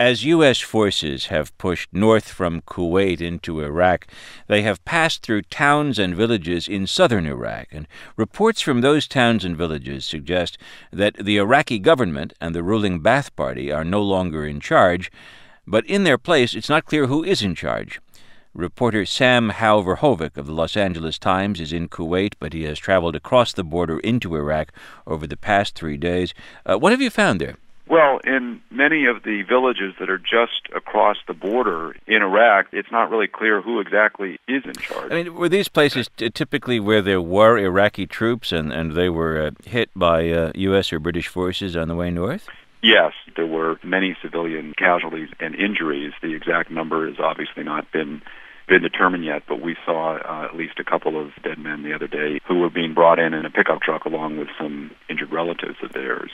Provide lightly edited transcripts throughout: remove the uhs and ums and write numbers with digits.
As U.S. forces have pushed north from Kuwait into Iraq, they have passed through towns and villages in southern Iraq, and reports from those towns and villages suggest that the Iraqi government and the ruling Ba'ath Party are no longer in charge, but in their place it's not clear who is in charge. Reporter Sam Howe-Verhoeven of the Los Angeles Times is in Kuwait, but he has traveled across the border into Iraq over the past 3 days. What have you found there? Well, in many of the villages that are just across the border in Iraq, it's not really clear who exactly is in charge. I mean, were these places typically where there were Iraqi troops and they were hit by U.S. or British forces on the way north? Yes, there were many civilian casualties and injuries. The exact number has obviously not been determined yet, but we saw at least a couple of dead men the other day who were being brought in a pickup truck along with some injured relatives of theirs.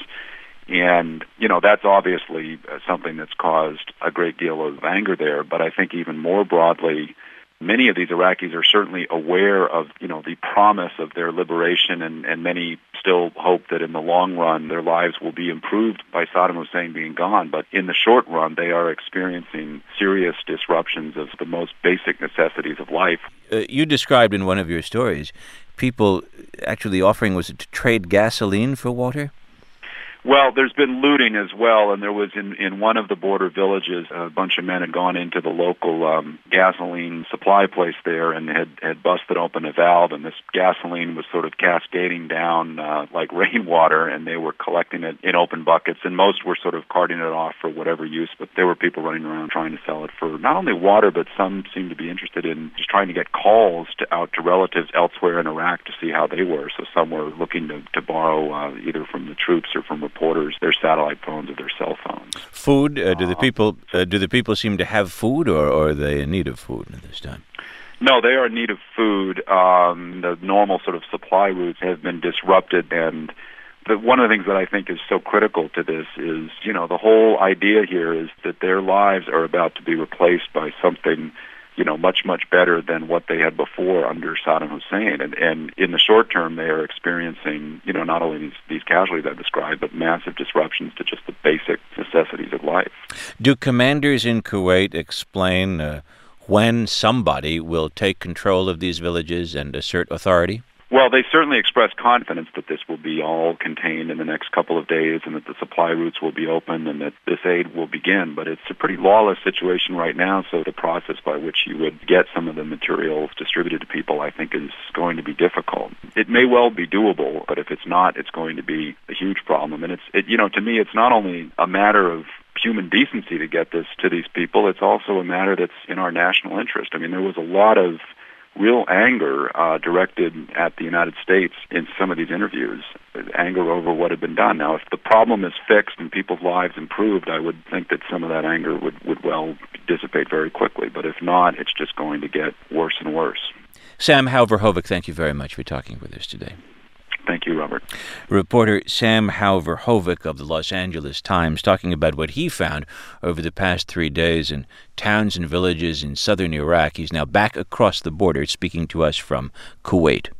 And, that's obviously something that's caused a great deal of anger there. But I think even more broadly, many of these Iraqis are certainly aware of, the promise of their liberation, and many still hope that in the long run their lives will be improved by Saddam Hussein being gone. But in the short run, they are experiencing serious disruptions of the most basic necessities of life. You described in one of your stories people actually offering, was it to trade gasoline for water? Well, there's been looting as well, and there was in one of the border villages, a bunch of men had gone into the local gasoline supply place there and had busted open a valve, and this gasoline was sort of cascading down like rainwater, and they were collecting it in open buckets, and most were sort of carting it off for whatever use, but there were people running around trying to sell it for not only water, but some seemed to be interested in just trying to get calls out to relatives elsewhere in Iraq to see how they were. So some were looking to borrow either from the troops or from reporters their satellite phones or their cell phones. Food? Do the people seem to have food, or are they in need of food at this time? No, they are in need of food. The normal sort of supply routes have been disrupted, and one of the things that I think is so critical to this is, the whole idea here is that their lives are about to be replaced by something much, much better than what they had before under Saddam Hussein. And in the short term, they are experiencing, not only these casualties I described, but massive disruptions to just the basic necessities of life. Do commanders in Kuwait explain when somebody will take control of these villages and assert authority? Well, they certainly express confidence that this will be all contained in the next couple of days and that the supply routes will be open and that this aid will begin. But it's a pretty lawless situation right now, so the process by which you would get some of the materials distributed to people, I think, is going to be difficult. It may well be doable, but if it's not, it's going to be a huge problem. And to me, it's not only a matter of human decency to get this to these people, it's also a matter that's in our national interest. I mean, there was a lot of real anger directed at the United States in some of these interviews, anger over what had been done. Now, if the problem is fixed and people's lives improved, I would think that some of that anger would well dissipate very quickly. But if not, it's just going to get worse and worse. Sam Howe-Verhoeven, thank you very much for talking with us today. Thank you, Robert. Reporter Sam Howe-Verhoeven of the Los Angeles Times talking about what he found over the past 3 days in towns and villages in southern Iraq. He's now back across the border speaking to us from Kuwait.